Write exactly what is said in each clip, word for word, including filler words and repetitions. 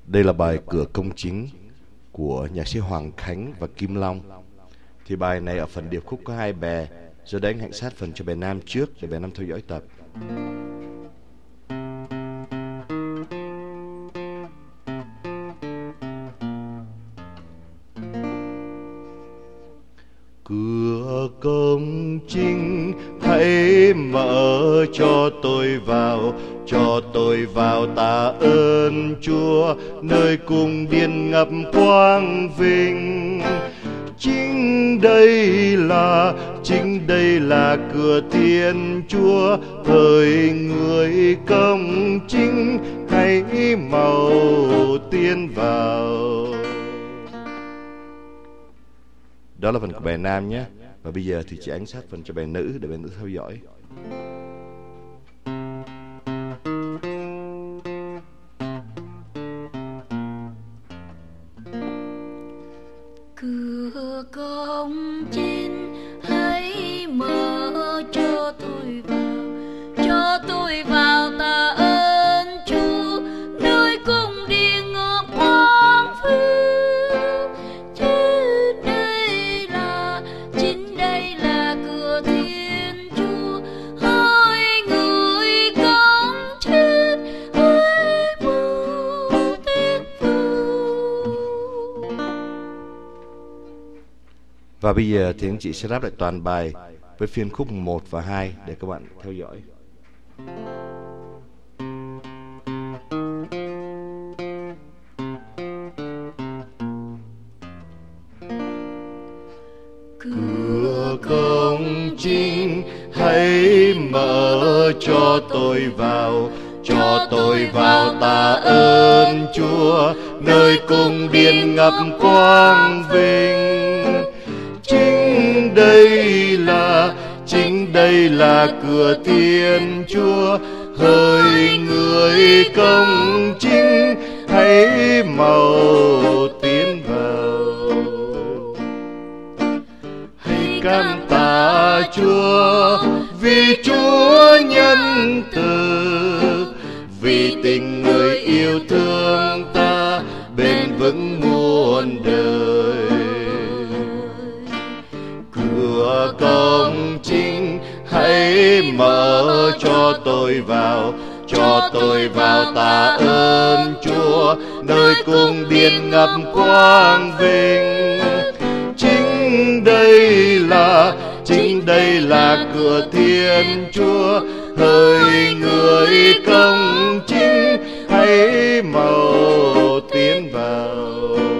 Đây là bài Cửa Công Chính của nhạc sĩ Hoàng Khánh và Kim Long. Thì bài này ở phần điệp khúc có hai bè, do đấy anh hãy sát phần cho bè nam trước để bè nam theo dõi tập. Cửa công chính hãy mở cho tôi vào, cho tôi vào tạ ơn Chúa, nơi cung điện ngập quang vinh. Chính đây là, chính đây là cửa Thiên Chúa, hỡi người công chính hãy mau tiến vào. Đó là phần của bài nam nhé. Và bây giờ thì chị Ánh sát phần cho bài nữ để bài nữ theo dõi. Cửa công chính hãy mở cho tôi vào, cho tôi vào tạ ơn Chúa, nơi cung điện ngọc quang vinh. Chính đây là, chính đây là cửa Thiên Chúa, hỡi người công chính hãy mau tiến vào. Và bây giờ thì anh chị sẽ ráp lại toàn bài với phiên khúc một và hai để các bạn theo dõi. Cửa công chính hãy mở cho tôi vào, cho tôi vào tạ ơn Chúa, nơi cung điện ngập quang vinh. Chính đây là, chính đây là cửa Thiên Chúa, hỡi người công chính hãy mau tiến vào. Hãy cảm tạ Chúa vì Chúa nhân từ, vì tình người yêu thương ta bền vững muôn đời. Cửa công chính hãy mở cho tôi vào, cho tôi vào tạ ơn Chúa, nơi cung điện ngập quang vinh. Chính đây là, chính đây là cửa Thiên Chúa, hỡi người công chính hãy mau tiến vào.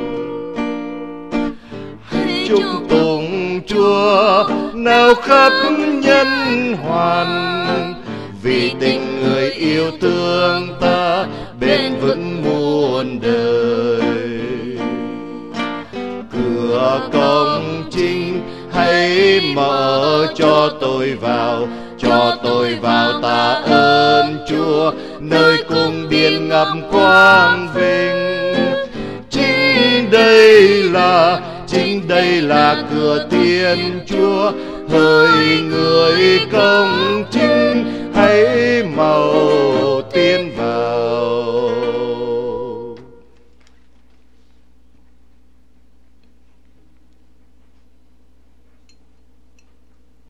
Hãy chung tụng Chúa nào khắp nhân hoàn, vì tình người yêu thương ta bền vững muôn đời. Cửa công chính hãy mở cho tôi vào, cho tôi vào tạ ơn Chúa, nơi cung điện ngập quang vinh. Chính đây là, chính đây là cửa Thiên Chúa, hỡi người công